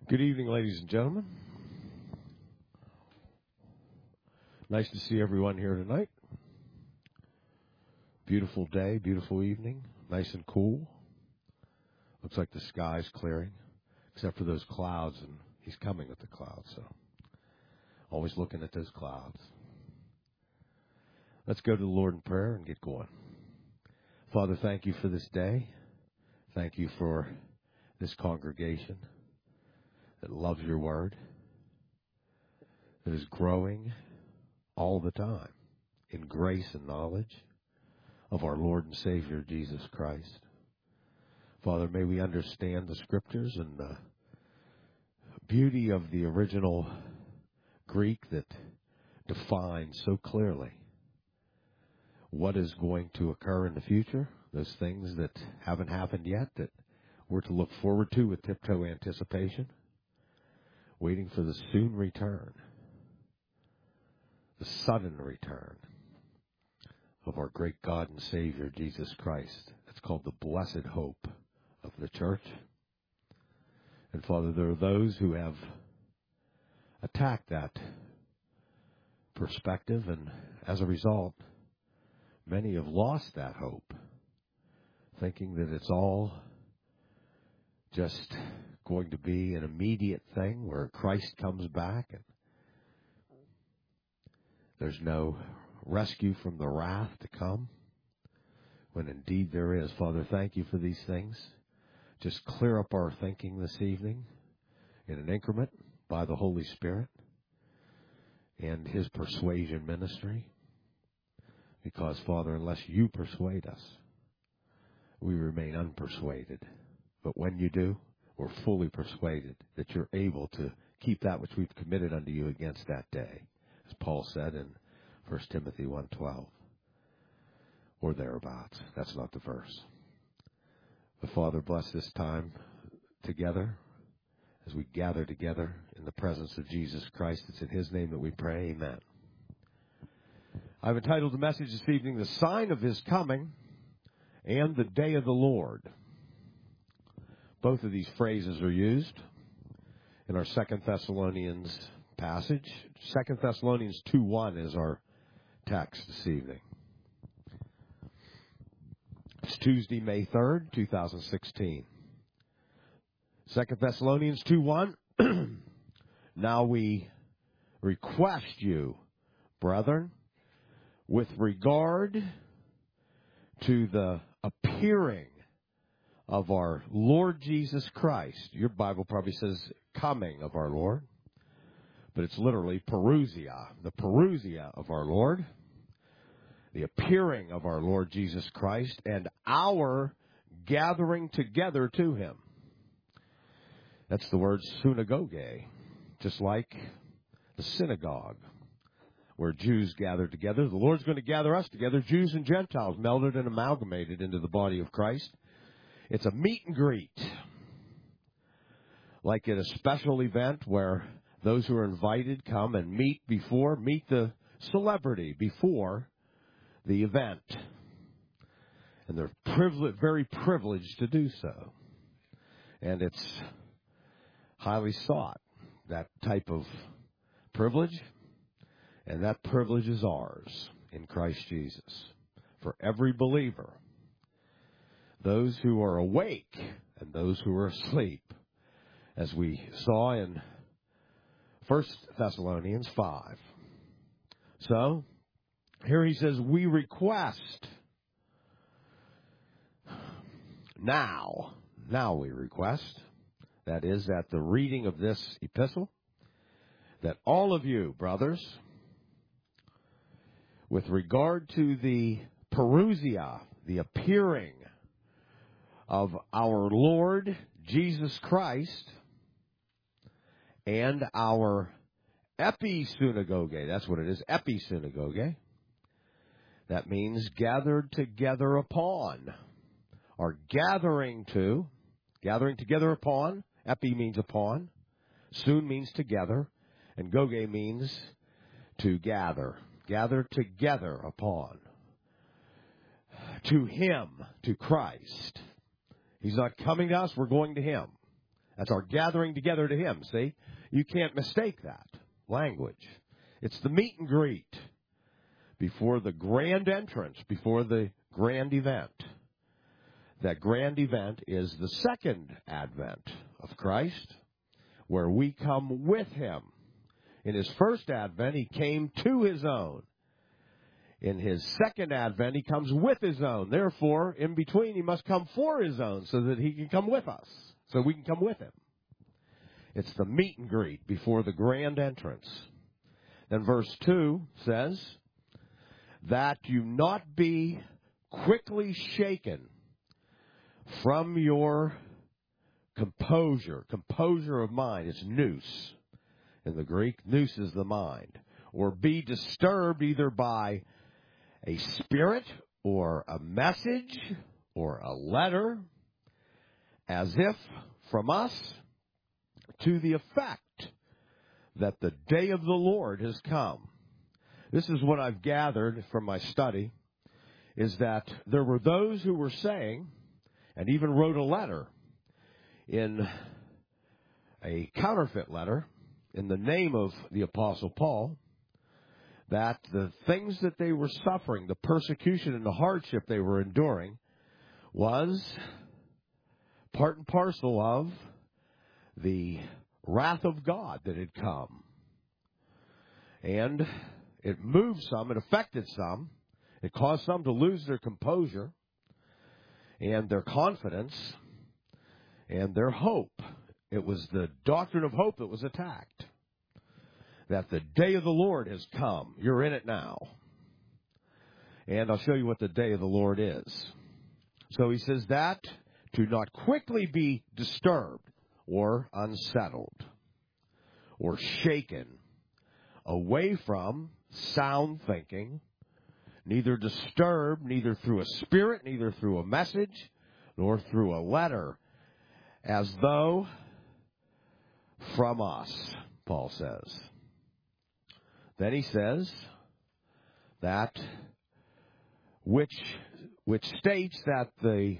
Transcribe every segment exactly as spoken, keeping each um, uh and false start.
Good evening, ladies and gentlemen. Nice to see everyone here tonight. Beautiful day, beautiful evening, nice and cool. Looks like the sky's clearing, except for those clouds, and he's coming with the clouds, so always looking at those clouds. Let's go to the Lord in prayer and get going. Father, thank you for this day. Thank you for this congregation that loves your word, that is growing all the time in grace and knowledge of our Lord and Savior, Jesus Christ. Father, may we understand the Scriptures and the beauty of the original Greek that defines so clearly what is going to occur in the future, those things that haven't happened yet that we're to look forward to with tiptoe anticipation, waiting for the soon return, the sudden return of our great God and Savior, Jesus Christ. It's called the blessed hope of the church. And Father, there are those who have attacked that perspective, and as a result, many have lost that hope, thinking that it's all just going to be an immediate thing where Christ comes back and there's no rescue from the wrath to come, when indeed there is. Father, thank you for these things. Just clear up our thinking this evening in an increment by the Holy Spirit and His persuasion ministry. Because, Father, unless you persuade us, we remain unpersuaded. But when you do, we're fully persuaded that you're able to keep that which we've committed unto you against that day, as Paul said in First Timothy one twelve, or thereabouts. That's not the verse. But Father, bless this time together as we gather together in the presence of Jesus Christ. It's in His name that we pray. Amen. I've entitled the message this evening, The Sign of His Coming and the Day of the Lord. Both of these phrases are used in our Second Thessalonians passage. Second Thessalonians two one is our text this evening. It's Tuesday, May third, two thousand sixteen. Second Thessalonians two one. Now we request you, brethren, with regard to the appearing of our Lord Jesus Christ. Your Bible probably says coming of our Lord, but it's literally parousia, the parousia of our Lord, the appearing of our Lord Jesus Christ, and our gathering together to Him. That's the word synagogue, just like the synagogue, where Jews gather together. The Lord's going to gather us together, Jews and Gentiles, melded and amalgamated into the body of Christ. It's a meet and greet, like at a special event where those who are invited come and meet before, meet the celebrity before the event. And they're privileged, very privileged to do so. And it's highly sought, that type of privilege. And that privilege is ours in Christ Jesus for every believer. Those who are awake and those who are asleep, as we saw in First Thessalonians five. So, here he says, we request now, now we request, that is, at the reading of this epistle, that all of you, brothers, with regard to the parousia, the appearing of our Lord Jesus Christ, and our episynagoge, that's what it is, episynagoge, that means gathered together upon, or gathering to, gathering together upon, epi means upon, soon means together, and goge means to gather, gather together upon, to Him, to Christ. He's not coming to us, we're going to Him. That's our gathering together to Him, see? You can't mistake that language. It's the meet and greet before the grand entrance, before the grand event. That grand event is the second advent of Christ, where we come with Him. In His first advent, He came to His own. In His second advent, He comes with His own. Therefore, in between, He must come for His own so that He can come with us, so we can come with Him. It's the meet and greet before the grand entrance. Then verse two says, that you not be quickly shaken from your composure. Composure of mind. It's nous in the Greek. Nous is the mind. Or be disturbed either by a spirit or a message or a letter, as if from us, to the effect that the day of the Lord has come. This is what I've gathered from my study, is that there were those who were saying, and even wrote a letter, in a counterfeit letter, in the name of the Apostle Paul, that the things that they were suffering, the persecution and the hardship they were enduring, was part and parcel of the wrath of God that had come. And it moved some, it affected some, it caused some to lose their composure and their confidence and their hope. It was the doctrine of hope that was attacked. That the day of the Lord has come. You're in it now. And I'll show you what the day of the Lord is. So he says that to not quickly be disturbed or unsettled or shaken away from sound thinking, neither disturbed, neither through a spirit, neither through a message, nor through a letter, as though from us, Paul says. Then he says that which which states that the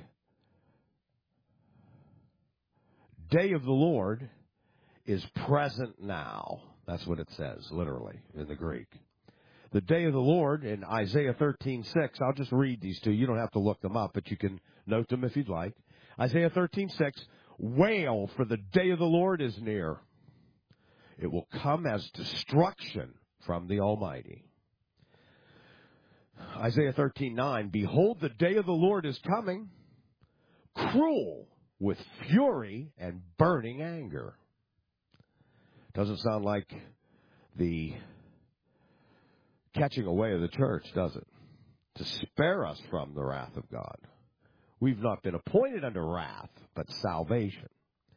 day of the Lord is present now. That's what it says, literally, in the Greek. The day of the Lord in Isaiah thirteen six, I'll just read these two. You don't have to look them up, but you can note them if you'd like. Isaiah thirteen six, wail, for the day of the Lord is near. It will come as destruction from the Almighty. Isaiah thirteen nine, behold, the day of the Lord is coming, cruel with fury and burning anger. Doesn't sound like the catching away of the church, does it? To spare us from the wrath of God. We've not been appointed unto wrath, but salvation.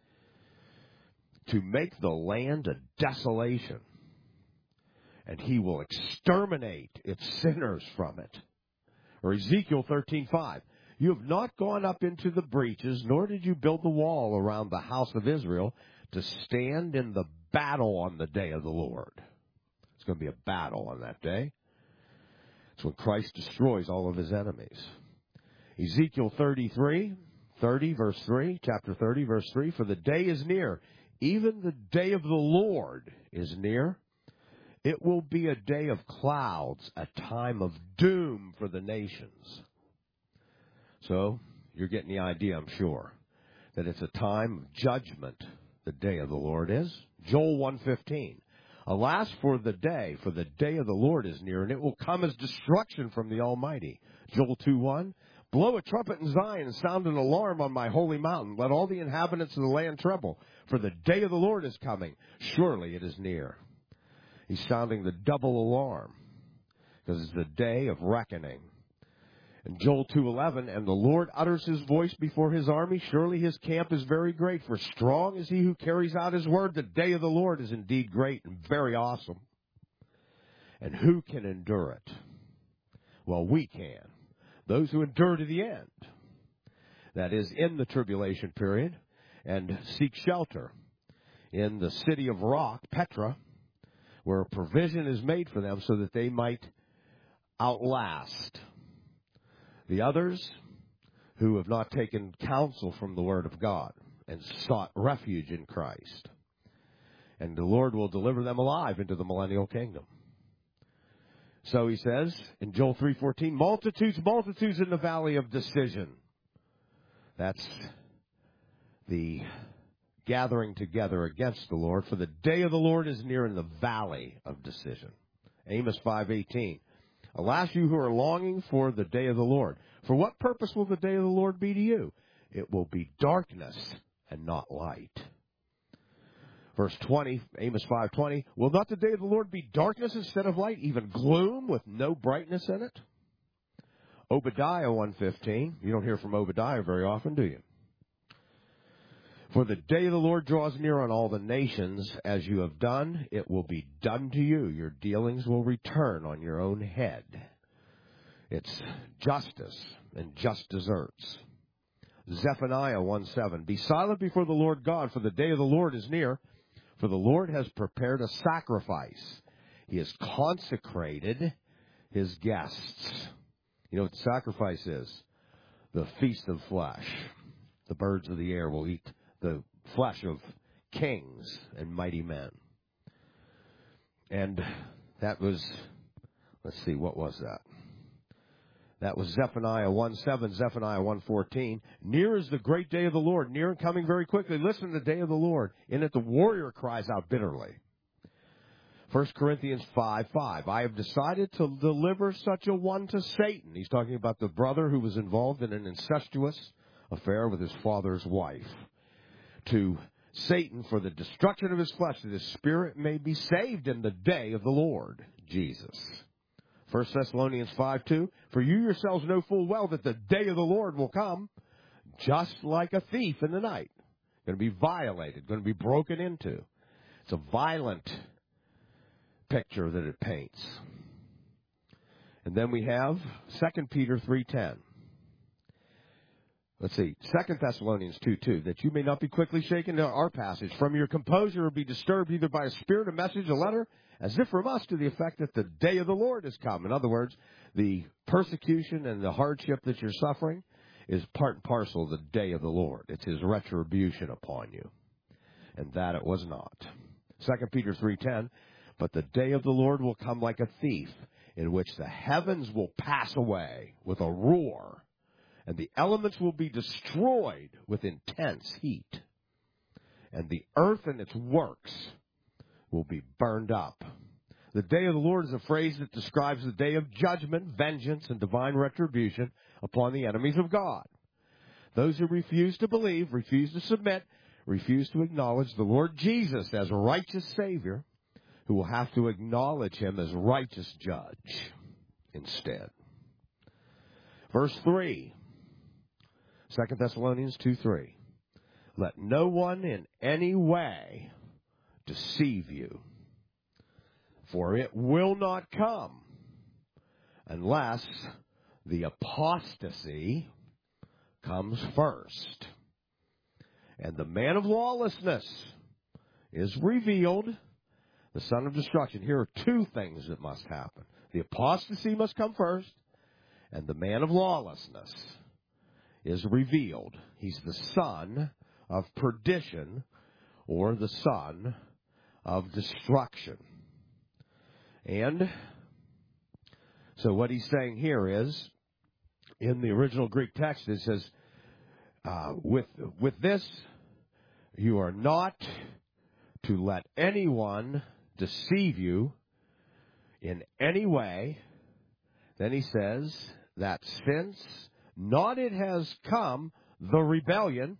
To make the land a desolation. And he will exterminate its sinners from it. Or Ezekiel thirteen five. You have not gone up into the breaches, nor did you build the wall around the house of Israel to stand in the battle on the day of the Lord. It's going to be a battle on that day. It's when Christ destroys all of his enemies. Ezekiel thirty-three, thirty, verse three, chapter thirty, verse three, for the day is near, even the day of the Lord is near. It will be a day of clouds, a time of doom for the nations. So, you're getting the idea, I'm sure, that it's a time of judgment, the day of the Lord is. Joel one fifteen. Alas for the day, for the day of the Lord is near, and it will come as destruction from the Almighty. Joel two one. Blow a trumpet in Zion and sound an alarm on my holy mountain. Let all the inhabitants of the land tremble, for the day of the Lord is coming. Surely it is near. He's sounding the double alarm, because it's the day of reckoning. In Joel two eleven, and the Lord utters his voice before his army. Surely his camp is very great, for strong is he who carries out his word. The day of the Lord is indeed great and very awesome. And who can endure it? Well, we can. Those who endure to the end. That is, in the tribulation period, and seek shelter in the city of rock, Petra, where a provision is made for them so that they might outlast the others who have not taken counsel from the Word of God and sought refuge in Christ. And the Lord will deliver them alive into the millennial kingdom. So he says in Joel three fourteen, multitudes, multitudes in the valley of decision. That's the gathering together against the Lord, for the day of the Lord is near in the valley of decision. Amos five eighteen. Alas, you who are longing for the day of the Lord. For what purpose will the day of the Lord be to you? It will be darkness and not light. Verse twenty, Amos five twenty. Will not the day of the Lord be darkness instead of light, even gloom with no brightness in it? Obadiah one fifteen. You don't hear from Obadiah very often, do you? For the day of the Lord draws near on all the nations. As you have done, it will be done to you. Your dealings will return on your own head. It's justice and just deserts. Zephaniah one seven. Be silent before the Lord God, for the day of the Lord is near. For the Lord has prepared a sacrifice. He has consecrated his guests. You know what the sacrifice is? The feast of flesh. The birds of the air will eat the flesh of kings and mighty men. And that was, let's see, what was that? That was Zephaniah one seven, Zephaniah one fourteen. Near is the great day of the Lord, near and coming very quickly. Listen to the day of the Lord. In it the warrior cries out bitterly. First Corinthians five five. I have decided to deliver such a one to Satan. He's talking about the brother who was involved in an incestuous affair with his father's wife. To Satan for the destruction of his flesh, that his spirit may be saved in the day of the Lord Jesus. First Thessalonians five two, for you yourselves know full well that the day of the Lord will come just like a thief in the night. Going to be violated, going to be broken into. It's a violent picture that it paints. And then we have Second Peter three ten. Let's see, Second Thessalonians two two, that you may not be quickly shaken, our passage, from your composure or be disturbed either by a spirit, a message, a letter, as if from us, to the effect that the day of the Lord has come. In other words, the persecution and the hardship that you're suffering is part and parcel of the day of the Lord. It's his retribution upon you. And that it was not. Second Peter three ten, but the day of the Lord will come like a thief, in which the heavens will pass away with a roar, and the elements will be destroyed with intense heat, and the earth and its works will be burned up. The day of the Lord is a phrase that describes the day of judgment, vengeance, and divine retribution upon the enemies of God. Those who refuse to believe, refuse to submit, refuse to acknowledge the Lord Jesus as a righteous Savior, who will have to acknowledge him as righteous judge instead. Verse three, Second Thessalonians two three. Let no one in any way deceive you, for it will not come unless the apostasy comes first, and the man of lawlessness is revealed, the son of destruction. Here are two things that must happen. The apostasy must come first, and the man of lawlessness is revealed. He's the son of perdition, or the son of destruction. And so what he's saying here is, in the original Greek text, it says, uh, with, with this, you are not to let anyone deceive you in any way. Then he says that since not it has come, the rebellion,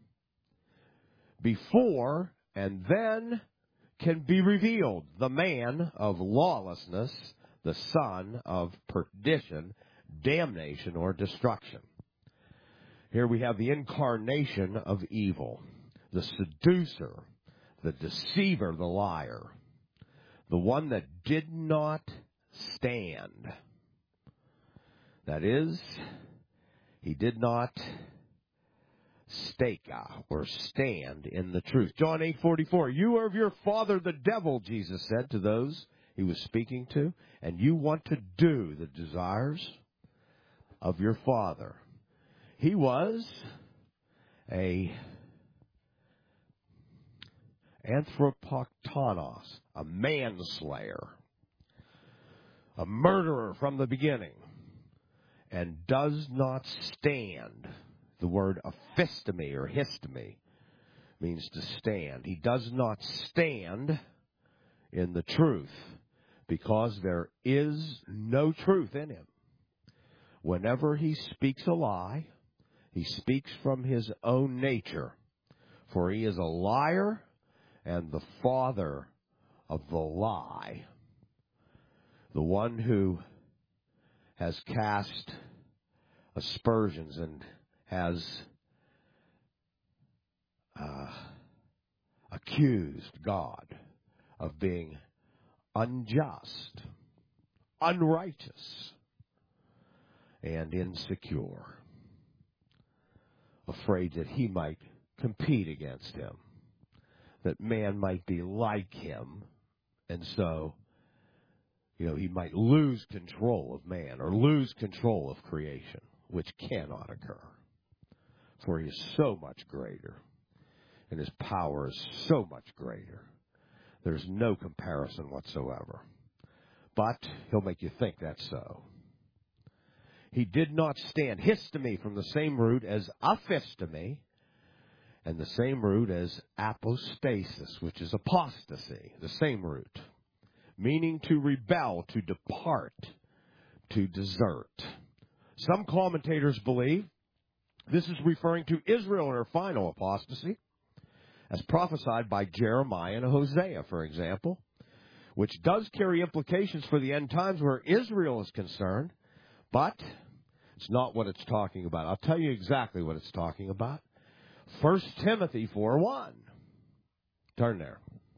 before and then can be revealed the man of lawlessness, the son of perdition, damnation, or destruction. Here we have the incarnation of evil, the seducer, the deceiver, the liar, the one that did not stand. That is, he did not stake or stand in the truth. John eight forty-four, you are of your father the devil, Jesus said to those he was speaking to, and you want to do the desires of your father. He was a anthropoktanos, a manslayer, a murderer from the beginning, and does not stand. The word aphistemi or histemi means to stand. He does not stand in the truth because there is no truth in him. Whenever he speaks a lie, he speaks from his own nature, for he is a liar and the father of the lie. The one who has cast aspersions and has uh, accused God of being unjust, unrighteous, and insecure, afraid that he might compete against him, that man might be like him, and so, you know, he might lose control of man or lose control of creation, which cannot occur, for he is so much greater, and his power is so much greater. There's no comparison whatsoever. But he'll make you think that's so. He did not stand. Histemi from the same root as aphistemi, and the same root as apostasis, which is apostasy, the same root, meaning to rebel, to depart, to desert. Some commentators believe this is referring to Israel in her final apostasy, as prophesied by Jeremiah and Hosea, for example, which does carry implications for the end times where Israel is concerned, but it's not what it's talking about. I'll tell you exactly what it's talking about. First Timothy four one. Turn there.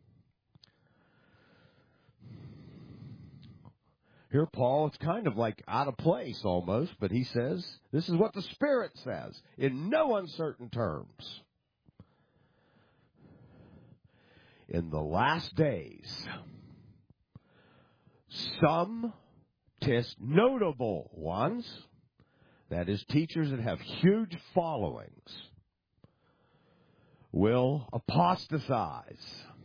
Here, Paul, it's kind of like out of place almost, but he says, this is what the Spirit says, in no uncertain terms. In the last days, some tis notable ones, that is, teachers that have huge followings, will apostatize.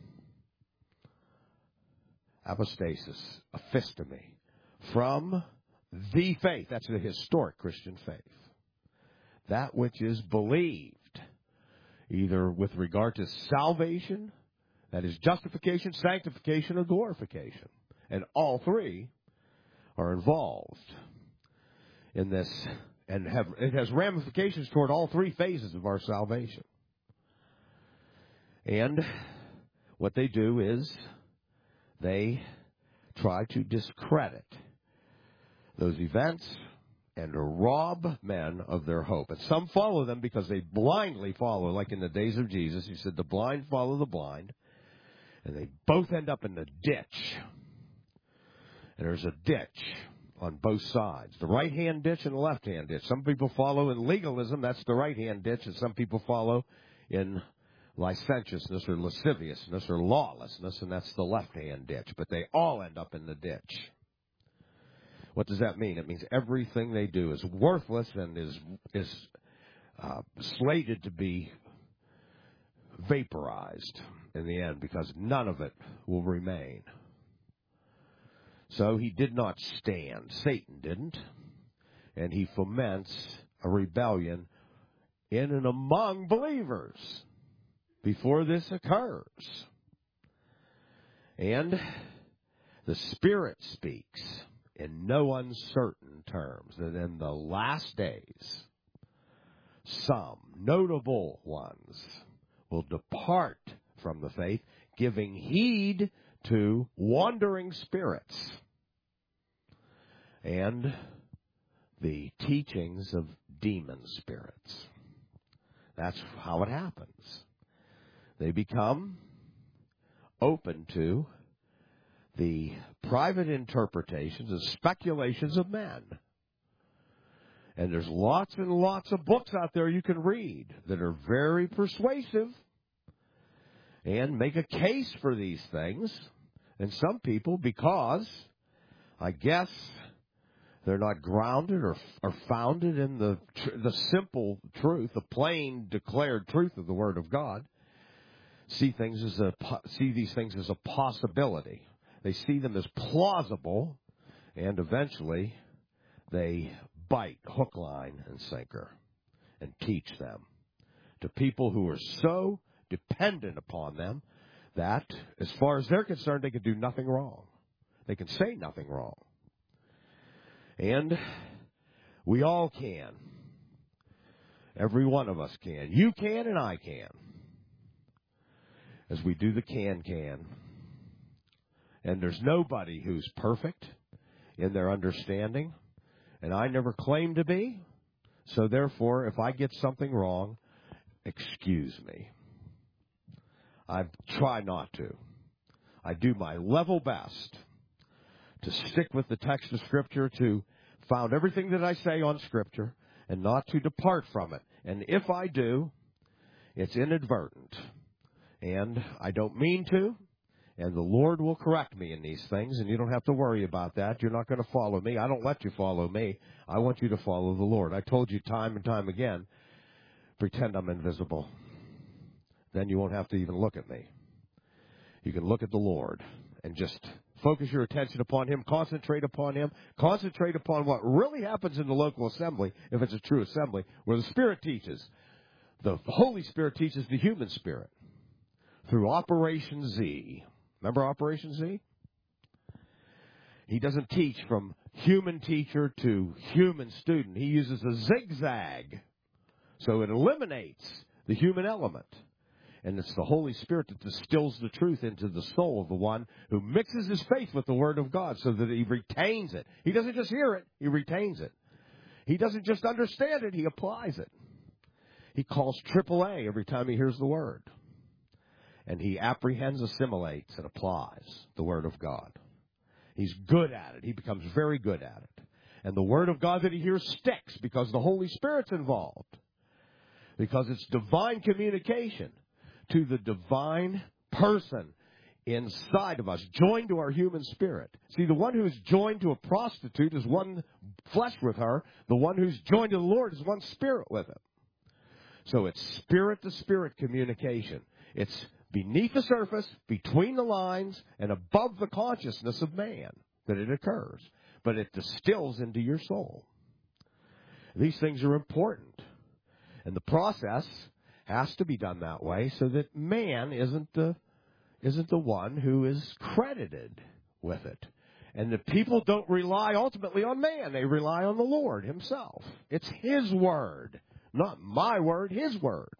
Apostasis, aphistemi, from the faith. That's the historic Christian faith. That which is believed, either with regard to salvation, that is justification, sanctification, or glorification. And all three are involved in this, and have it has ramifications toward all three phases of our salvation. And what they do is they try to discredit those events and to rob men of their hope. And some follow them because they blindly follow, like in the days of Jesus. He said the blind follow the blind, and they both end up in the ditch. And there's a ditch on both sides, the right-hand ditch and the left-hand ditch. Some people follow in legalism, that's the right-hand ditch, and some people follow in licentiousness or lasciviousness or lawlessness, and that's the left-hand ditch. But they all end up in the ditch. What does that mean? It means everything they do is worthless and is is uh, slated to be vaporized in the end, because none of it will remain. So he did not stand. Satan didn't. And he foments a rebellion in and among believers before this occurs. And the Spirit speaks in no uncertain terms that in the last days, some notable ones will depart from the faith, giving heed to wandering spirits and the teachings of demon spirits. That's how it happens. They become open to the private interpretations and speculations of men. And there's lots and lots of books out there you can read that are very persuasive and make a case for these things. And some people, because I guess they're not grounded or are founded in the the simple truth, the plain declared truth of the Word of God, see things as a see these things as a possibility. They see them as plausible, and eventually they bite hook, line, and sinker and teach them to people who are so dependent upon them that, as far as they're concerned, they can do nothing wrong. They can say nothing wrong. And we all can. Every one of us can. You can and I can. As we do the can-can. And there's nobody who's perfect in their understanding. And I never claim to be. So therefore, if I get something wrong, excuse me. I try not to. I do my level best to stick with the text of Scripture, to found everything that I say on Scripture, and not to depart from it. And if I do, it's inadvertent. And I don't mean to, and the Lord will correct me in these things, and you don't have to worry about that. You're not going to follow me. I don't let you follow me. I want you to follow the Lord. I told you time and time again, pretend I'm invisible. Then you won't have to even look at me. You can look at the Lord and just focus your attention upon Him, concentrate upon Him, concentrate upon what really happens in the local assembly, if it's a true assembly, where the Spirit teaches. The Holy Spirit teaches the human spirit through Operation Z. Remember Operation Z? He doesn't teach from human teacher to human student. He uses a zigzag. So it eliminates the human element. And it's the Holy Spirit that distills the truth into the soul of the one who mixes his faith with the Word of God so that he retains it. He doesn't just hear it, he retains it. He doesn't just understand it, he applies it. He calls triple A every time he hears the Word. And he apprehends, assimilates, and applies the Word of God. He's good at it. He becomes very good at it. And the Word of God that he hears sticks because the Holy Spirit's involved. Because it's divine communication to the divine person inside of us, joined to our human spirit. See, the one who's joined to a prostitute is one flesh with her. The one who's joined to the Lord is one spirit with him. So it's spirit-to-spirit communication. It's beneath the surface, between the lines, and above the consciousness of man that it occurs. But it distills into your soul. These things are important. And the process has to be done that way so that man isn't the isn't the one who is credited with it. And the people don't rely ultimately on man. They rely on the Lord himself. It's his word, not my word, his word.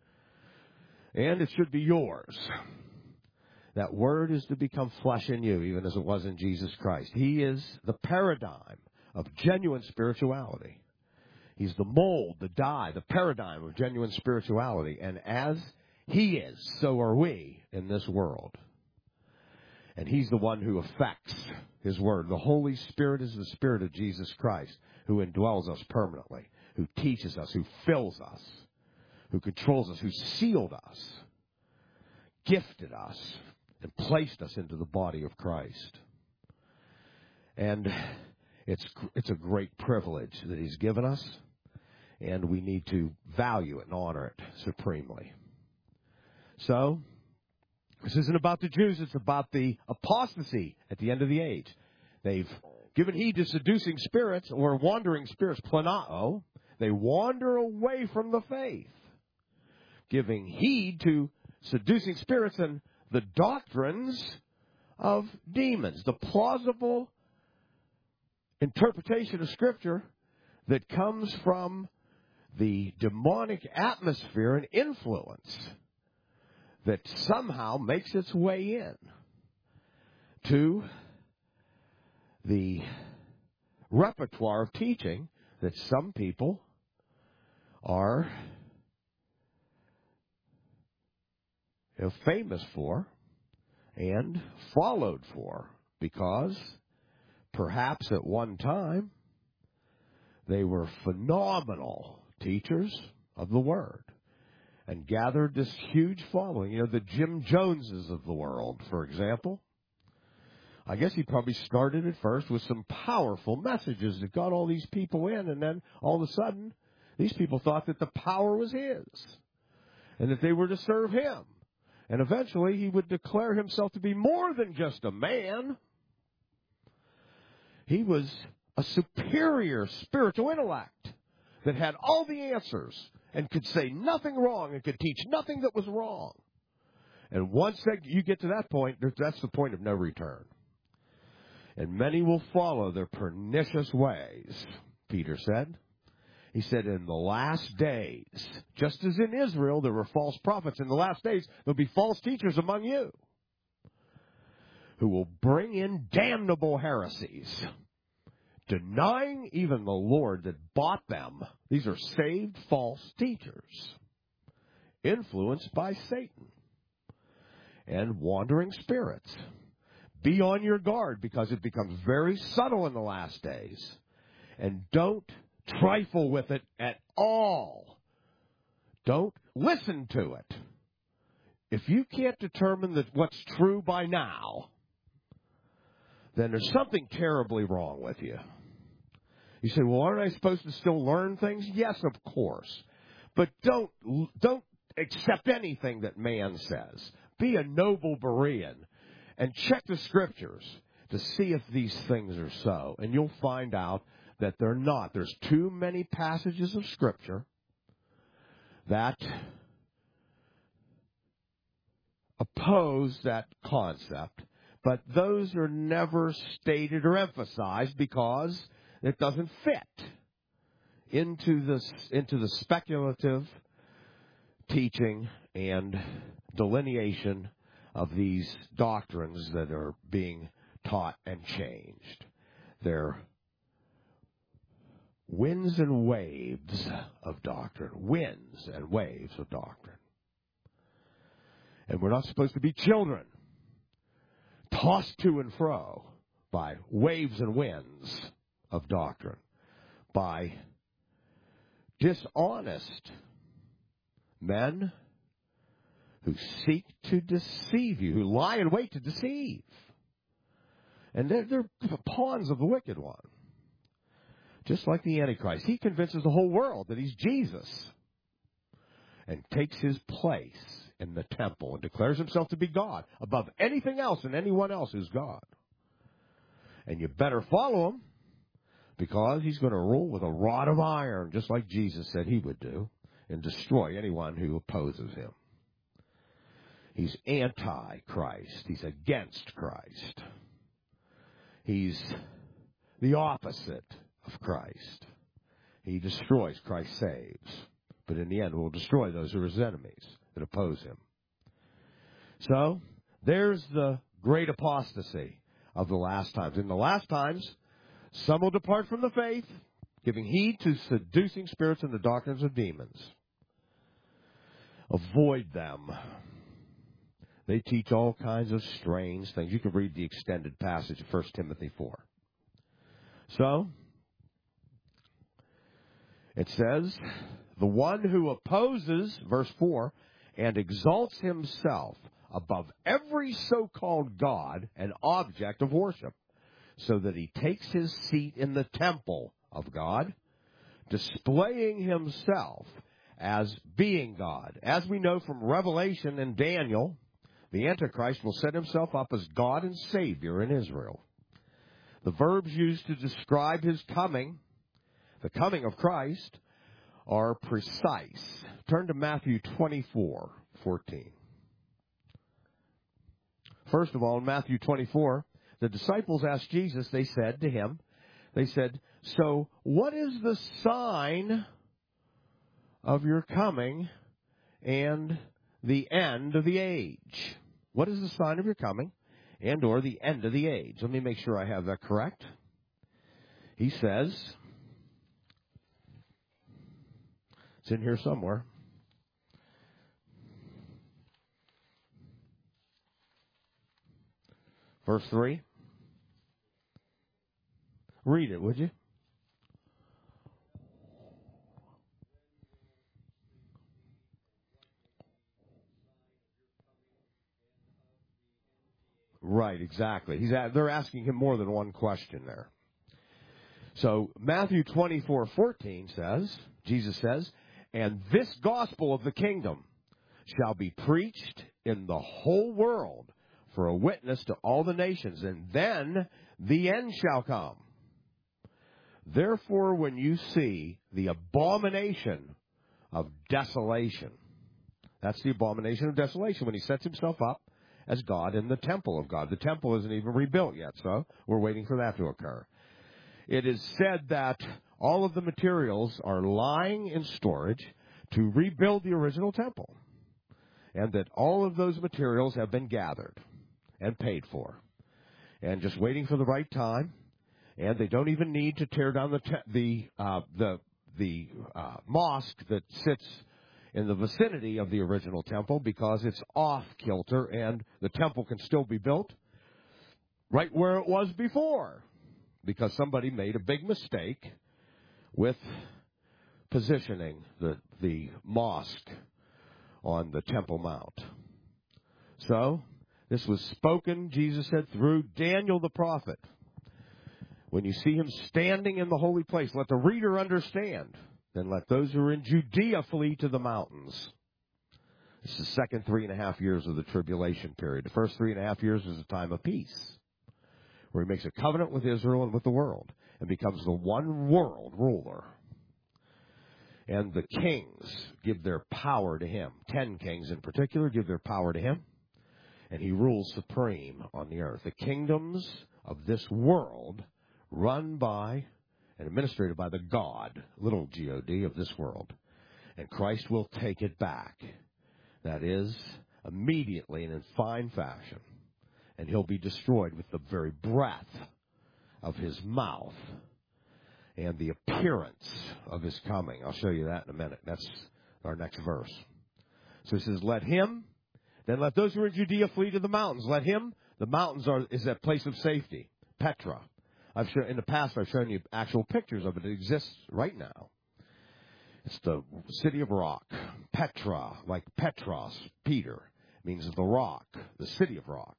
And it should be yours. That word is to become flesh in you, even as it was in Jesus Christ. He is the paradigm of genuine spirituality. He's the mold, the dye, the paradigm of genuine spirituality. And as he is, so are we in this world. And he's the one who affects his word. The Holy Spirit is the Spirit of Jesus Christ, who indwells us permanently, who teaches us, who fills us, who controls us, who sealed us, gifted us, and placed us into the body of Christ. And it's it's a great privilege that he's given us. And we need to value it and honor it supremely. So, this isn't about the Jews. It's about the apostasy at the end of the age. They've given heed to seducing spirits or wandering spirits, planao. They wander away from the faith, giving heed to seducing spirits and the doctrines of demons, the plausible interpretation of Scripture that comes from the demonic atmosphere and influence that somehow makes its way in to the repertoire of teaching that some people are you know, famous for and followed for, because perhaps at one time they were phenomenal teachers of the Word and gathered this huge following. You know, the Jim Joneses of the world, for example. I guess he probably started at first with some powerful messages that got all these people in, and then all of a sudden, these people thought that the power was his and that they were to serve him. And eventually he would declare himself to be more than just a man. He was a superior spiritual intellect that had all the answers and could say nothing wrong and could teach nothing that was wrong. And once that you get to that point, that's the point of no return. And many will follow their pernicious ways, Peter said. He said, in the last days, just as in Israel there were false prophets, in the last days there'll be false teachers among you who will bring in damnable heresies, denying even the Lord that bought them. These are saved false teachers, influenced by Satan and wandering spirits. Be on your guard, because it becomes very subtle in the last days. And don't trifle with it at all. Don't listen to it. If you can't determine that what's true by now, then there's something terribly wrong with you. You say, well, aren't I supposed to still learn things? Yes, of course. But don't don't accept anything that man says. Be a noble Berean and check the Scriptures to see if these things are so. And you'll find out that they're not. There's too many passages of Scripture that oppose that concept, but those are never stated or emphasized because it doesn't fit into the, into the speculative teaching and delineation of these doctrines that are being taught and changed. They're winds and waves of doctrine. Winds and waves of doctrine. And we're not supposed to be children tossed to and fro by waves and winds of doctrine, by dishonest men who seek to deceive you, who lie in wait to deceive. And they're, they're pawns of the wicked one. Just like the Antichrist. He convinces the whole world that he's Jesus and takes his place in the temple and declares himself to be God above anything else and anyone else who's God. And you better follow him, because he's going to rule with a rod of iron, just like Jesus said he would do, and destroy anyone who opposes him. He's anti-Christ. He's against Christ. He's the opposite of Christ. He destroys, Christ saves. But in the end, will destroy those who are his enemies that oppose him. So, there's the great apostasy of the last times. In the last times, some will depart from the faith, giving heed to seducing spirits and the doctrines of demons. Avoid them. They teach all kinds of strange things. You can read the extended passage of First Timothy four. So, it says, the one who opposes, verse four, and exalts himself above every so-called God and object of worship, so that he takes his seat in the temple of God, displaying himself as being God. As we know from Revelation and Daniel, the Antichrist will set himself up as God and Savior in Israel. The verbs used to describe his coming, the coming of Christ, are precise. Turn to Matthew twenty-four fourteen. First of all, in Matthew twenty-four, the disciples asked Jesus, they said to him, they said, so what is the sign of your coming and the end of the age? What is the sign of your coming and or the end of the age? Let me make sure I have that correct. He says, it's in here somewhere. Verse three. Read it, would you? Right, exactly. He's at, they're asking him more than one question there. So Matthew twenty-four fourteen says, Jesus says, and this gospel of the kingdom shall be preached in the whole world for a witness to all the nations, and then the end shall come. Therefore, when you see the abomination of desolation, that's the abomination of desolation, when he sets himself up as God in the temple of God. The temple isn't even rebuilt yet, so we're waiting for that to occur. It is said that all of the materials are lying in storage to rebuild the original temple, and that all of those materials have been gathered and paid for, and just waiting for the right time. And they don't even need to tear down the te- the uh, the the uh, mosque that sits in the vicinity of the original temple, because it's off kilter, and the temple can still be built right where it was before, because somebody made a big mistake with positioning the the mosque on the Temple Mount. So this was spoken, Jesus said, through Daniel the prophet. When you see him standing in the holy place, let the reader understand. Then let those who are in Judea flee to the mountains. This is the second three and a half years of the tribulation period. The first three and a half years is a time of peace, where he makes a covenant with Israel and with the world, and becomes the one world ruler. And the kings give their power to him. Ten kings in particular give their power to him, and he rules supreme on the earth. The kingdoms of this world run by and administrated by the God, little G O D, of this world. And Christ will take it back. That is, immediately and in fine fashion. And he'll be destroyed with the very breath of his mouth and the appearance of his coming. I'll show you that in a minute. That's our next verse. So he says, let him, then let those who are in Judea flee to the mountains. Let him, the mountains are is that place of safety, Petra. I've shown, in the past, I've shown you actual pictures of it. It exists right now. It's the city of rock. Petra, like Petros, Peter, means the rock, the city of rock.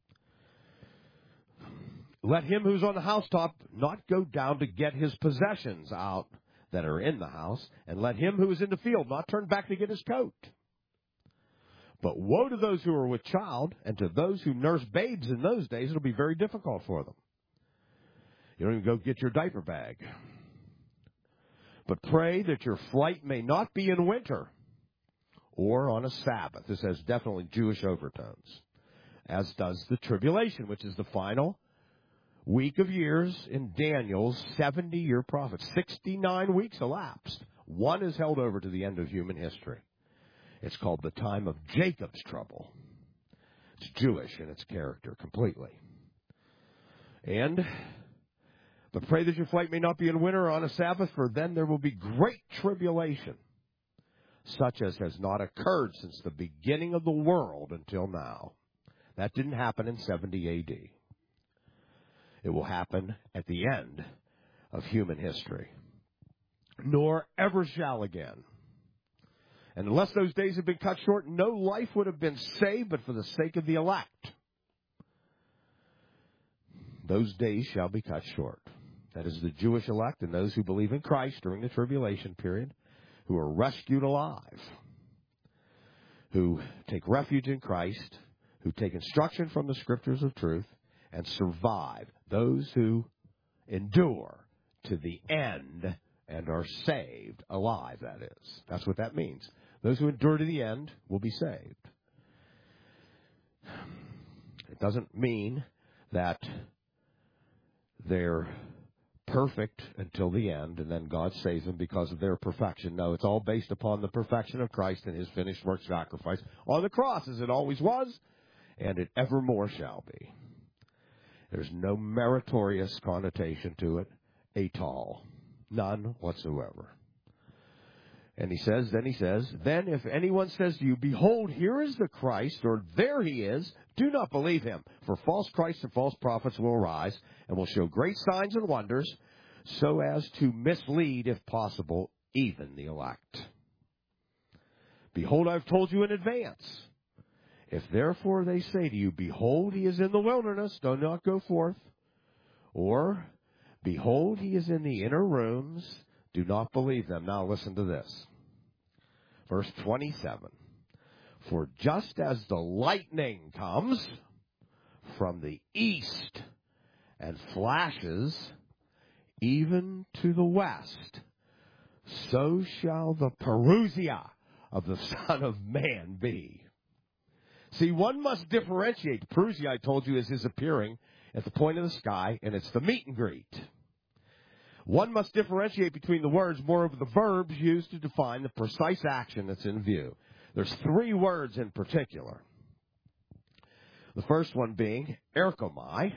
Let him who's on the housetop not go down to get his possessions out that are in the house, and let him who is in the field not turn back to get his coat. But woe to those who are with child, and to those who nurse babes in those days. It'll be very difficult for them. You don't even go get your diaper bag. But pray that your flight may not be in winter or on a Sabbath. This has definitely Jewish overtones, as does the tribulation, which is the final week of years in Daniel's seventy-year prophet. sixty-nine weeks elapsed. One is held over to the end of human history. It's called the time of Jacob's trouble. It's Jewish in its character completely. And but pray that your flight may not be in winter or on a Sabbath, for then there will be great tribulation, such as has not occurred since the beginning of the world until now. That didn't happen in seventy A D. It will happen at the end of human history, nor ever shall again. And unless those days had been cut short, no life would have been saved, but for the sake of the elect. Those days shall be cut short. That is the Jewish elect and those who believe in Christ during the tribulation period, who are rescued alive, who take refuge in Christ, who take instruction from the scriptures of truth, and survive. Those who endure to the end and are saved alive, that is. That's what that means. Those who endure to the end will be saved. It doesn't mean that they're perfect until the end, and then God saves them because of their perfection. No, it's all based upon the perfection of Christ and his finished work sacrifice on the cross, as it always was, and it evermore shall be. There's no meritorious connotation to it at all. None whatsoever. And he says, then he says, then if anyone says to you, behold, here is the Christ, or there he is, do not believe him. For false Christs and false prophets will arise and will show great signs and wonders, so as to mislead, if possible, even the elect. Behold, I've told you in advance. If therefore they say to you, behold, he is in the wilderness, do not go forth. Or, behold, he is in the inner rooms, do not believe them. Now listen to this. Verse twenty-seven. For just as the lightning comes from the east and flashes even to the west, so shall the parousia of the Son of Man be. See, one must differentiate. The parousia, I told you, is his appearing at the point of the sky, and it's the meet and greet. One must differentiate between the words, more of the verbs used to define the precise action that's in view. There's three words in particular. The first one being erchomai,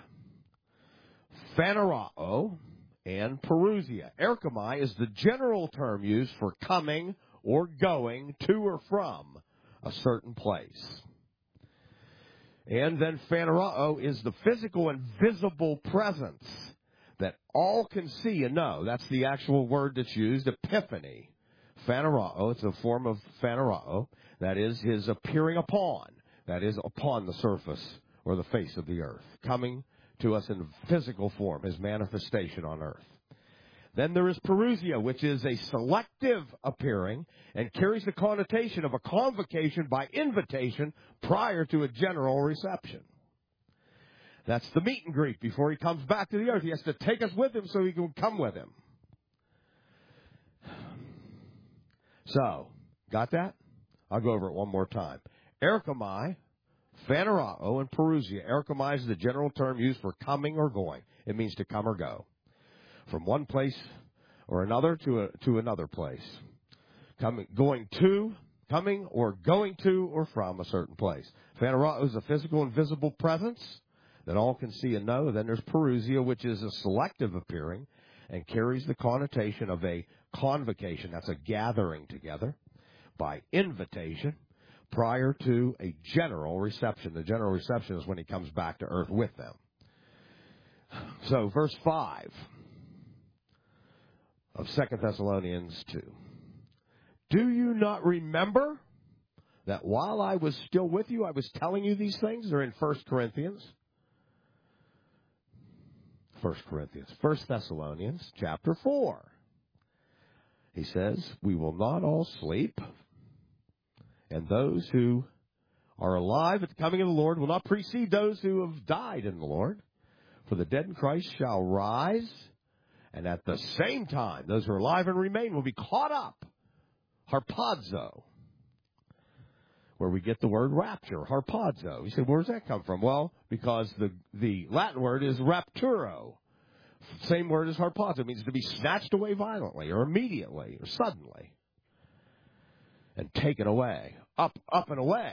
phanerao, and parousia. Erchomai is the general term used for coming or going to or from a certain place. And then phanerao is the physical and visible presence that all can see and know. That's the actual word that's used, epiphany. Phanerao, it's a form of phanerao. That is his appearing upon. That is upon the surface or the face of the earth. Coming to us in physical form, his manifestation on earth. Then there is parousia, which is a selective appearing and carries the connotation of a convocation by invitation prior to a general reception. That's the meet and greet before he comes back to the earth. He has to take us with him so he can come with him. So, got that? I'll go over it one more time. Erchomai, phanerao, and parousia. Erchomai is the general term used for coming or going. It means to come or go. From one place or another to a, to another place. Coming, going to, coming or going to or from a certain place. Phanerao is a physical and visible presence that all can see and know. Then there's parousia, which is a selective appearing and carries the connotation of a convocation. That's a gathering together by invitation prior to a general reception. The general reception is when he comes back to earth with them. So, verse five of Second Thessalonians two. Do you not remember that while I was still with you, I was telling you these things? They're in First Corinthians. First Corinthians. First Thessalonians chapter four. He says, we will not all sleep, and those who are alive at the coming of the Lord will not precede those who have died in the Lord. For the dead in Christ shall rise, and at the same time, those who are alive and remain will be caught up. Harpazo, where we get the word rapture, harpazo. You say, where does that come from? Well, because the, the Latin word is rapturo. Same word as harpazo. It means to be snatched away violently or immediately or suddenly and taken away, up, up and away.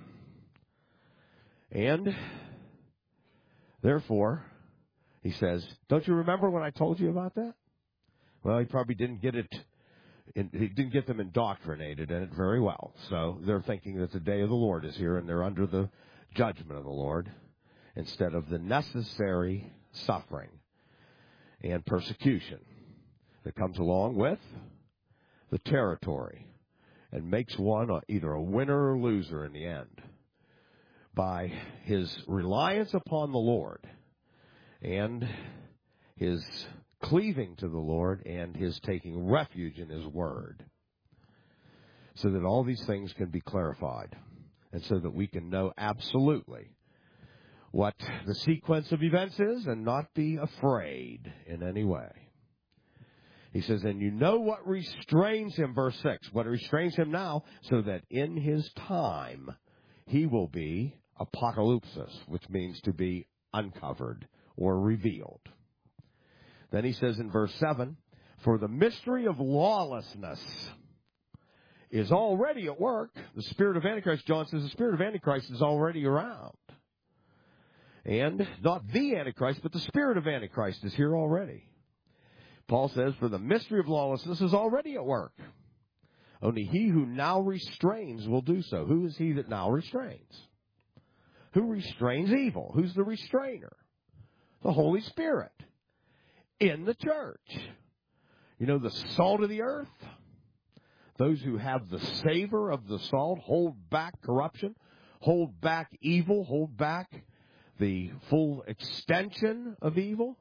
And therefore, he says, don't you remember when I told you about that? Well, he probably didn't get it. He didn't get them indoctrinated in it very well. So they're thinking that the day of the Lord is here and they're under the judgment of the Lord instead of the necessary suffering and persecution that comes along with the territory and makes one either a winner or loser in the end by his reliance upon the Lord and his cleaving to the Lord and his taking refuge in his word, so that all these things can be clarified and so that we can know absolutely what the sequence of events is and not be afraid in any way. He says, and you know what restrains him, verse six, what restrains him now, so that in his time he will be apocalypsis, which means to be uncovered or revealed. Then he says in verse seven, for the mystery of lawlessness is already at work. The spirit of Antichrist, John says, the spirit of Antichrist is already around. And not the Antichrist, but the spirit of Antichrist is here already. Paul says, for the mystery of lawlessness is already at work. Only he who now restrains will do so. Who is he that now restrains? Who restrains evil? Who's the restrainer? The Holy Spirit in the church. You know, the salt of the earth. Those who have the savor of the salt hold back corruption, hold back evil, hold back the full extension of evil.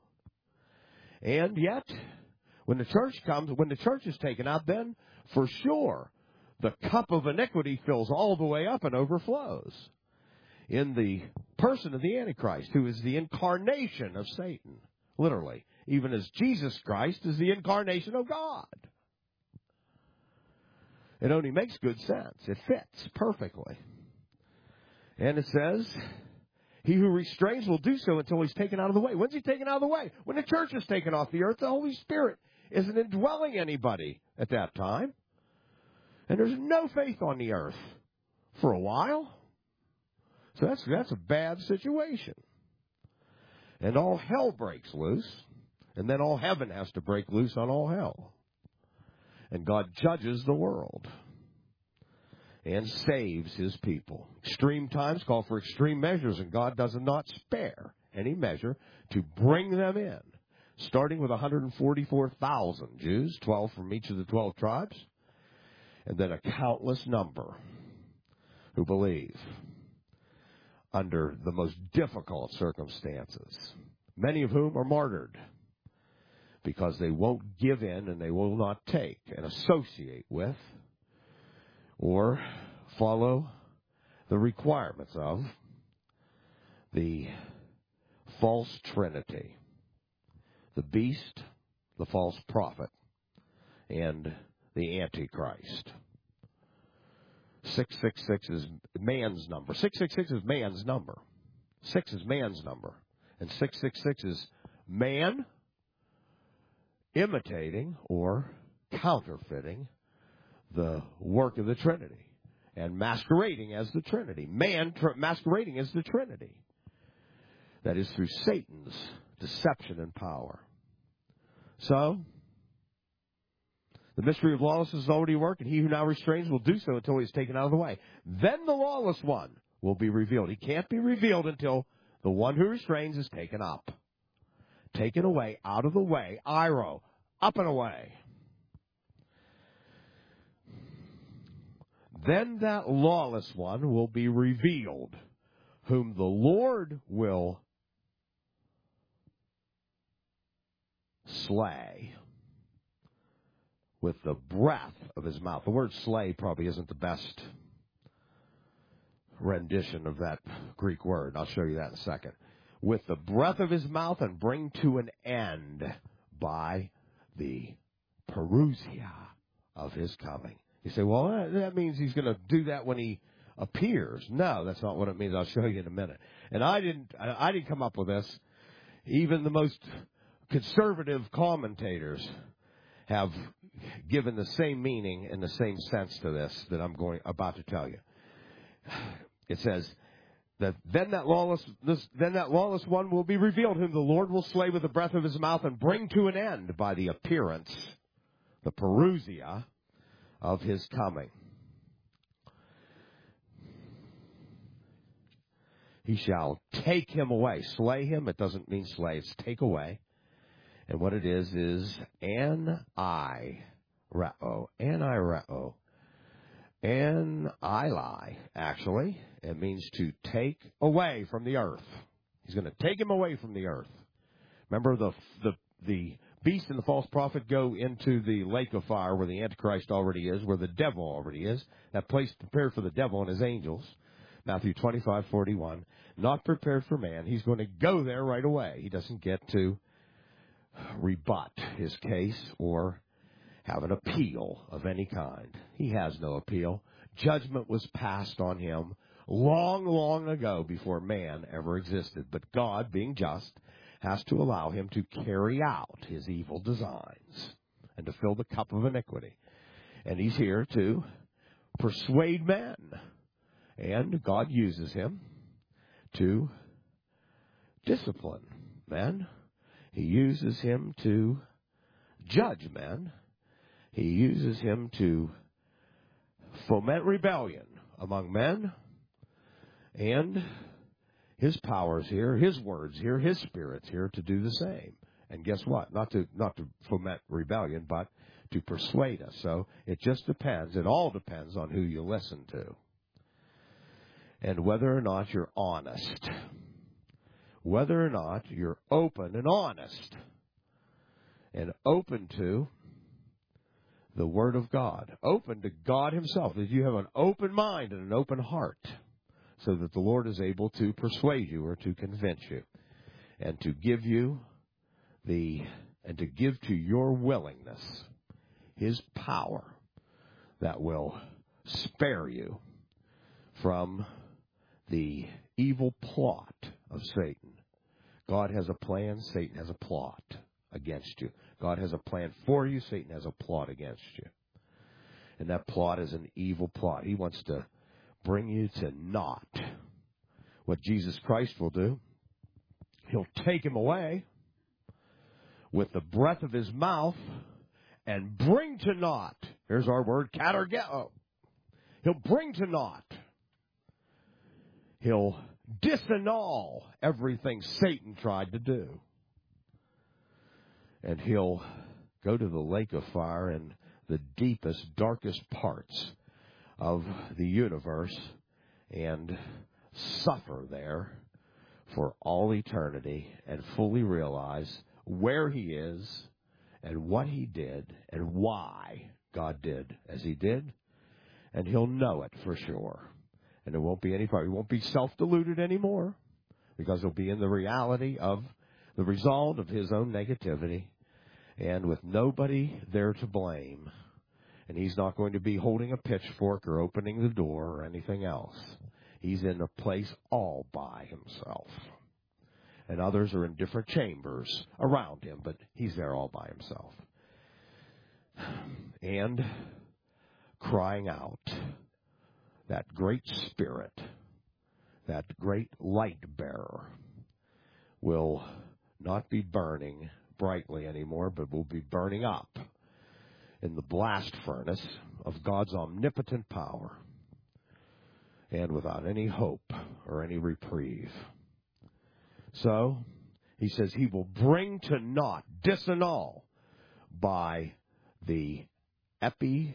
And yet, when the church comes, when the church is taken out, then for sure the cup of iniquity fills all the way up and overflows in the person of the Antichrist, who is the incarnation of Satan, literally, even as Jesus Christ is the incarnation of God. It only makes good sense. It fits perfectly. And it says, he who restrains will do so until he's taken out of the way. When's he taken out of the way? When the church is taken off the earth, the Holy Spirit isn't indwelling anybody at that time. And there's no faith on the earth for a while. So that's, that's a bad situation. And all hell breaks loose. And then all heaven has to break loose on all hell. And God judges the world and saves his people. Extreme times call for extreme measures, and God does not spare any measure to bring them in. Starting with one hundred forty-four thousand Jews, twelve from each of the twelve tribes, and then a countless number who believe under the most difficult circumstances, many of whom are martyred because they won't give in and they will not take and associate with or follow the requirements of the false trinity, the beast, the false prophet, and the Antichrist. six six six is man's number. six six six is man's number. Six is man's number. And six six six is man imitating or counterfeiting the work of the Trinity and masquerading as the Trinity. Man tr- masquerading as the Trinity. That is through Satan's deception and power. So, the mystery of lawlessness is already worked, and he who now restrains will do so until he is taken out of the way. Then the lawless one will be revealed. He can't be revealed until the one who restrains is taken up. Taken away, out of the way, iro, up and away. Then that lawless one will be revealed, whom the Lord will slay with the breath of his mouth. The word slay probably isn't the best rendition of that Greek word. I'll show you that in a second. With the breath of his mouth, and bring to an end by the parousia of his coming. You say, well, that means he's going to do that when he appears. No, that's not what it means. I'll show you in a minute. And I didn't, I didn't come up with this. Even the most conservative commentators have given the same meaning and the same sense to this that I'm going about to tell you. It says that then that lawless this, then that lawless one will be revealed, whom the Lord will slay with the breath of his mouth and bring to an end by the appearance, the parousia of his coming. He shall take him away. Slay him, it doesn't mean slay, it's take away. And what it is, is an-I-rao. An-I-rao. An-I-lie, actually. It means to take away from the earth. He's going to take him away from the earth. Remember, the, the, the beast and the false prophet go into the lake of fire where the Antichrist already is, where the devil already is. That place prepared for the devil and his angels. Matthew twenty-five forty-one. Not prepared for man. He's going to go there right away. He doesn't get to rebut his case or have an appeal of any kind. He has no appeal. Judgment was passed on him long, long ago before man ever existed. But God, being just, has to allow him to carry out his evil designs and to fill the cup of iniquity. And he's here to persuade men. And God uses him to discipline men. He uses him to judge men. He uses him to foment rebellion among men. And his powers here, his words here, his spirit's here to do the same. And guess what? Not to not to foment rebellion, but to persuade us. So it just depends. It all depends on who you listen to. And whether or not you're honest. Whether or not you're open and honest. And open to the Word of God, open to God Himself, that you have an open mind and an open heart, so that the Lord is able to persuade you or to convince you, and to give you the, and to give to your willingness His power that will spare you from the evil plot of Satan. God has a plan, Satan has a plot against you. God has a plan for you, Satan has a plot against you. And that plot is an evil plot. He wants to bring you to naught. What Jesus Christ will do, He'll take him away with the breath of His mouth and bring to naught. Here's our word, katargeo. He'll bring to naught. He'll disannul everything Satan tried to do. And He'll go to the lake of fire in the deepest, darkest parts of the universe and suffer there for all eternity and fully realize where He is and what He did and why God did as He did. And He'll know it for sure. And there won't be any part. He won't be self-deluded anymore, because he'll be in the reality of the result of his own negativity and with nobody there to blame. And he's not going to be holding a pitchfork or opening the door or anything else. He's in a place all by himself. And others are in different chambers around him, but he's there all by himself. And crying out, that great Spirit, that great light bearer, will not be burning brightly anymore, but will be burning up in the blast furnace of God's omnipotent power, and without any hope or any reprieve. So, He says He will bring to naught, disannul, by the epi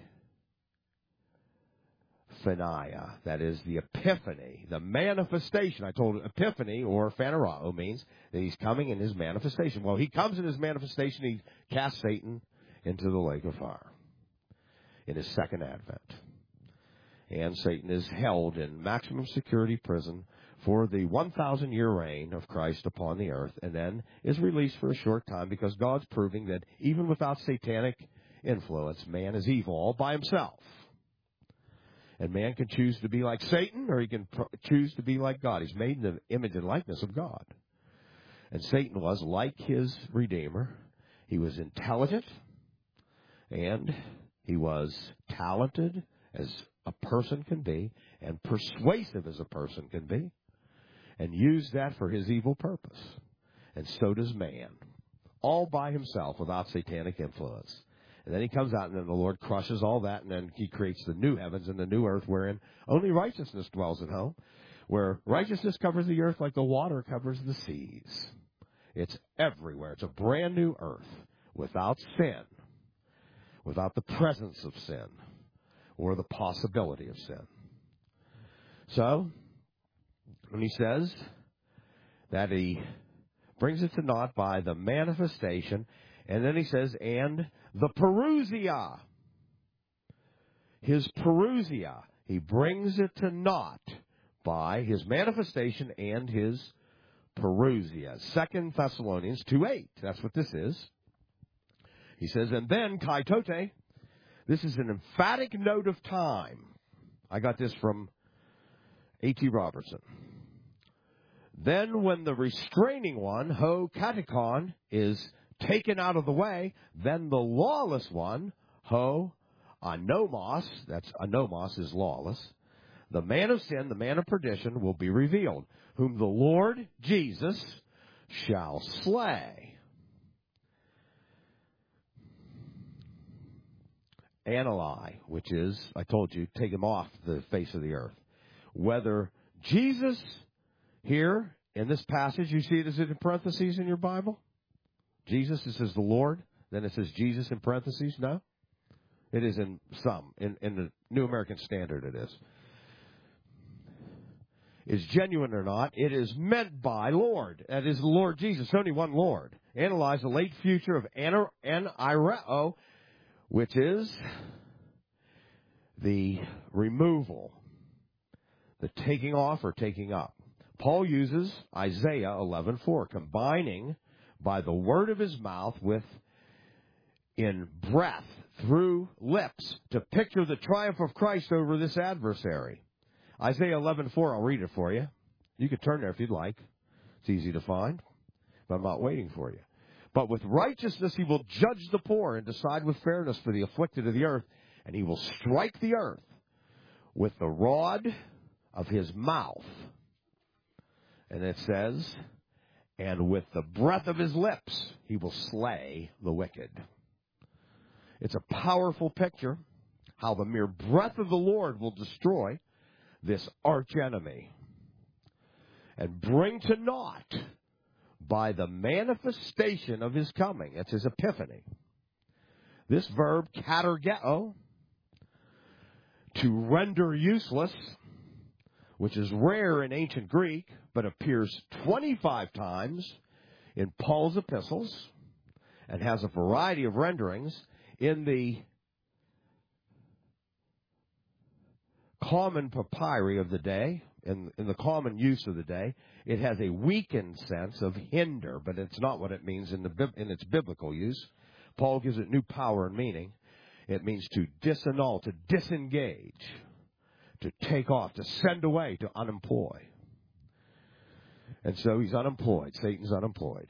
Epiphania, that is the epiphany, the manifestation. I told you, epiphany or phanerao means that He's coming in His manifestation. Well, He comes in His manifestation, He casts Satan into the lake of fire in His second advent. And Satan is held in maximum security prison for the one thousand year reign of Christ upon the earth, and then is released for a short time, because God's proving that even without satanic influence, man is evil all by himself. And man can choose to be like Satan, or he can pr- choose to be like God. He's made in the image and likeness of God. And Satan was like his Redeemer. He was intelligent, and he was talented as a person can be, and persuasive as a person can be, and used that for his evil purpose. And so does man, all by himself without satanic influence. And then he comes out, and then the Lord crushes all that, and then He creates the new heavens and the new earth wherein only righteousness dwells at home, where righteousness covers the earth like the water covers the seas. It's everywhere. It's a brand new earth without sin, without the presence of sin or the possibility of sin. So, when He says that He brings it to naught by the manifestation, and then He says, and the parousia, His parousia, He brings it to naught by His manifestation and His parousia. Second Thessalonians two eight, that's what this is. He says, and then kaitote, this is an emphatic note of time. I got this from A T Robertson. Then when the restraining one, ho katikon, is taken out of the way, then the lawless one, ho anomos, that's anomos is lawless, the man of sin, the man of perdition, will be revealed, whom the Lord Jesus shall slay. Analy, which is, I told you, take him off the face of the earth. Whether Jesus here in this passage, you see it as in parentheses in your Bible? Jesus, it says the Lord, then it says Jesus in parentheses. No? It is in some. In, in the New American Standard it is. Is genuine or not, it is meant by Lord. That is the Lord Jesus, only one Lord. Analyze the late future of Anireo, which is the removal, the taking off or taking up. Paul uses Isaiah eleven four, combining by the word of his mouth with in breath through lips to picture the triumph of Christ over this adversary. Isaiah eleven four, I'll read it for you. You can turn there if you'd like. It's easy to find, but I'm not waiting for you. But with righteousness he will judge the poor and decide with fairness for the afflicted of the earth, and he will strike the earth with the rod of his mouth. And it says, and with the breath of his lips he will slay the wicked. It's a powerful picture how the mere breath of the Lord will destroy this archenemy and bring to naught by the manifestation of his coming. It's his epiphany. This verb, katergeo, to render useless, which is rare in ancient Greek, but appears twenty-five times in Paul's epistles and has a variety of renderings in the common papyri of the day, in, in the common use of the day. It has a weakened sense of hinder, but it's not what it means in, the, in its biblical use. Paul gives it new power and meaning. It means to disannul, to disengage, to take off, to send away, to unemploy. And so he's unemployed. Satan's unemployed.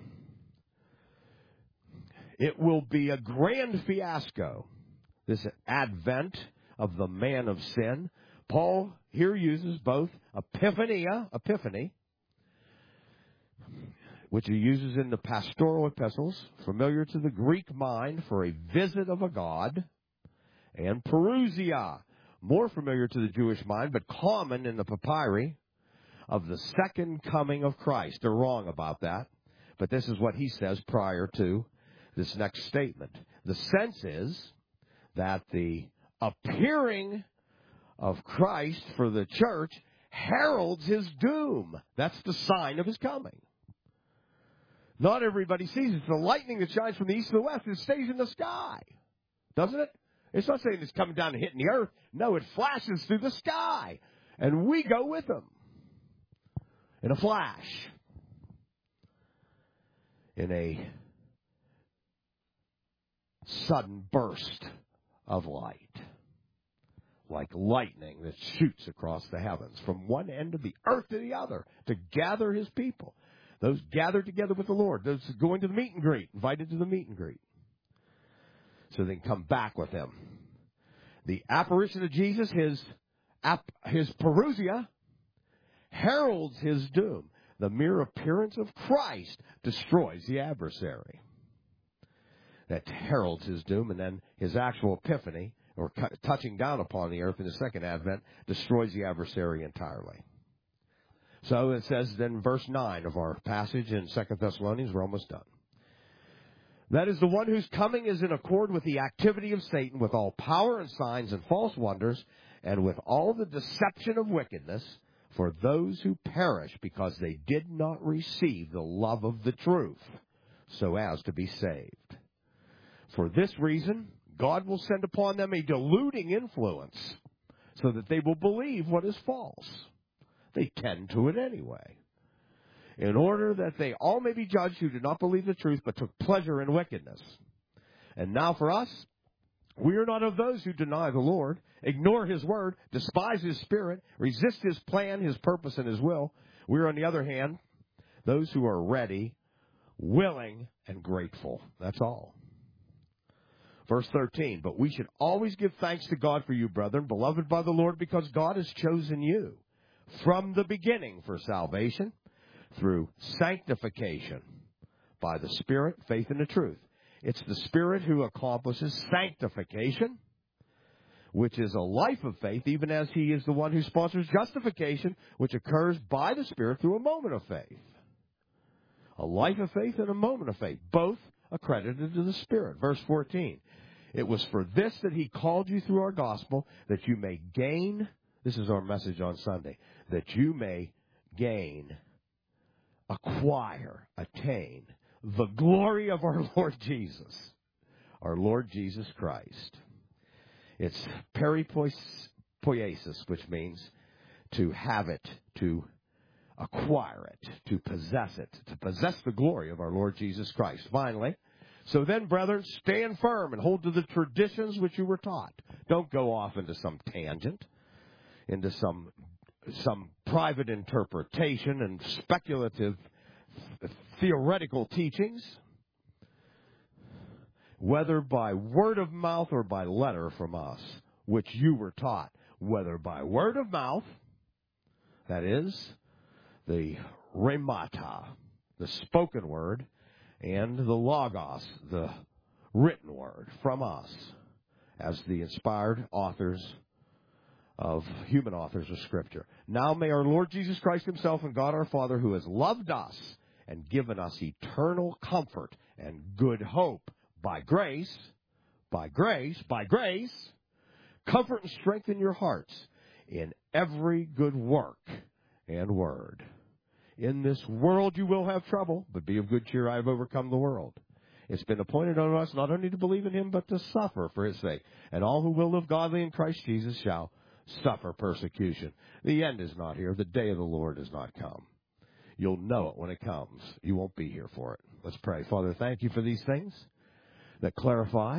It will be a grand fiasco, this advent of the man of sin. Paul here uses both epiphania, epiphany, which he uses in the pastoral epistles, familiar to the Greek mind for a visit of a god, and parousia, more familiar to the Jewish mind, but common in the papyri, of the second coming of Christ. They're wrong about that, but this is what he says prior to this next statement. The sense is that the appearing of Christ for the church heralds his doom. That's the sign of his coming. Not everybody sees it. It's the lightning that shines from the east to the west. It stays in the sky, doesn't it? It's not saying it's coming down and hitting the earth. No, it flashes through the sky, and we go with him in a flash, in a sudden burst of light, like lightning that shoots across the heavens from one end of the earth to the other to gather his people. Those gathered together with the Lord, those going to the meet and greet, invited to the meet and greet, so they can come back with him. The apparition of Jesus, his his parousia, heralds his doom. The mere appearance of Christ destroys the adversary. That heralds his doom, and then his actual epiphany, or touching down upon the earth in the second advent, destroys the adversary entirely. So it says then, verse nine of our passage in Second Thessalonians, we're almost done. That is, the one whose coming is in accord with the activity of Satan, with all power and signs and false wonders, and with all the deception of wickedness, for those who perish because they did not receive the love of the truth, so as to be saved. For this reason, God will send upon them a deluding influence, so that they will believe what is false. They tend to it anyway, in order that they all may be judged who did not believe the truth, but took pleasure in wickedness. And now for us, we are not of those who deny the Lord, ignore his word, despise his spirit, resist his plan, his purpose, and his will. We are, on the other hand, those who are ready, willing, and grateful. That's all. Verse thirteen, but we should always give thanks to God for you, brethren, beloved by the Lord, because God has chosen you from the beginning for salvation, through sanctification by the Spirit, faith, and the truth. It's the Spirit who accomplishes sanctification, which is a life of faith, even as he is the one who sponsors justification, which occurs by the Spirit through a moment of faith. A life of faith and a moment of faith, both accredited to the Spirit. Verse fourteen, it was for this that he called you through our gospel, that you may gain, this is our message on Sunday, that you may gain, acquire, attain the glory of our Lord Jesus. our Lord Jesus Christ. It's peripoiesis, which means to have it, to acquire it, to possess it, to possess the glory of our Lord Jesus Christ. Finally, so then, brethren, stand firm and hold to the traditions which you were taught. Don't go off into some tangent, into some some private interpretation and speculative theoretical teachings, whether by word of mouth or by letter from us, which you were taught, whether by word of mouth, that is, the rhemata, the spoken word, and the logos, the written word from us, as the inspired authors of human authors of Scripture. Now may our Lord Jesus Christ himself and God our Father, who has loved us and given us eternal comfort and good hope by grace, by grace, by grace, comfort and strengthen your hearts in every good work and word. In this world you will have trouble, but be of good cheer, I have overcome the world. It's been appointed unto us not only to believe in him, but to suffer for his sake. And all who will live godly in Christ Jesus shall suffer persecution. The end is not here. The day of the Lord has not come. You'll know it when it comes. You won't be here for it. Let's pray. Father, thank you for these things that clarify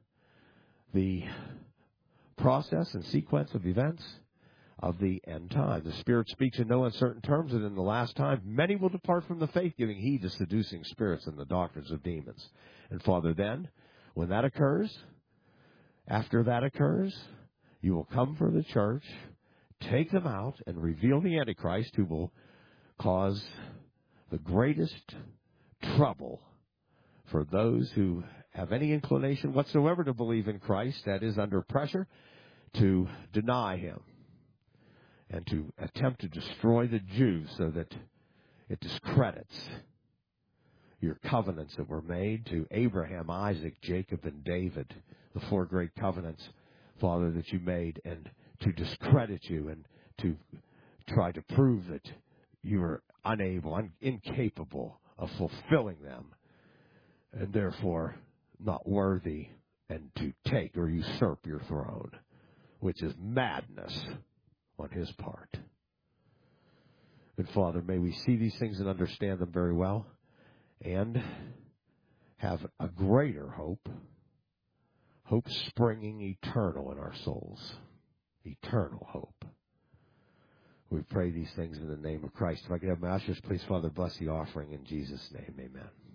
the process and sequence of events of the end time. The Spirit speaks in no uncertain terms that in the last time many will depart from the faith, giving heed to seducing spirits and the doctrines of demons. And Father, then, when that occurs, after that occurs, you will come for the church, take them out, and reveal the Antichrist, who will cause the greatest trouble for those who have any inclination whatsoever to believe in Christ, that is, under pressure, to deny him and to attempt to destroy the Jews so that it discredits your covenants that were made to Abraham, Isaac, Jacob, and David, the four great covenants, Father, that you made, and to discredit you and to try to prove that you are unable, un- incapable of fulfilling them, and therefore not worthy and to take or usurp your throne, which is madness on his part. And Father, may we see these things and understand them very well and have a greater hope, hope springing eternal in our souls, eternal hope. We pray these things in the name of Christ. If I could have my ushers, please, Father, bless the offering in Jesus' name. Amen.